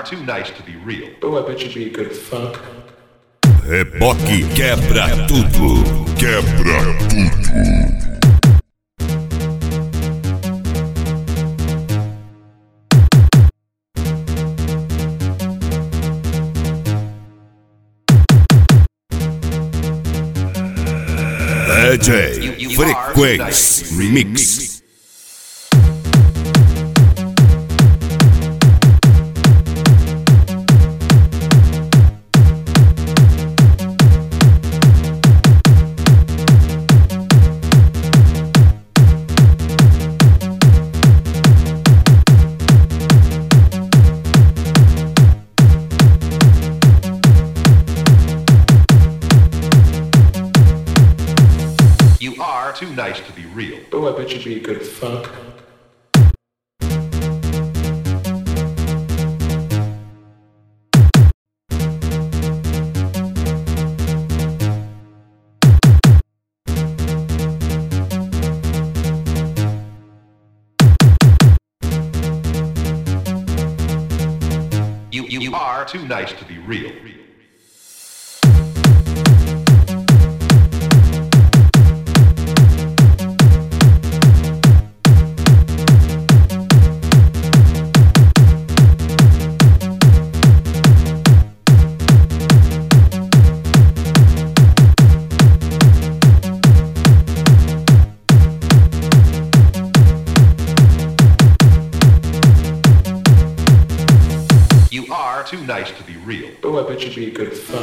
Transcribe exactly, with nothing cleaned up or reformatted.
too nice to be real. Oh, I bet you'd be a good fuck. Reboque quebra tudo, quebra tudo. D J Frequência Mix. You are too nice to be real. Oh, I bet you'd be a good fuck. You, you, you are too nice to be real. You are too nice to be real. Oh, I bet you'd be a good fuck.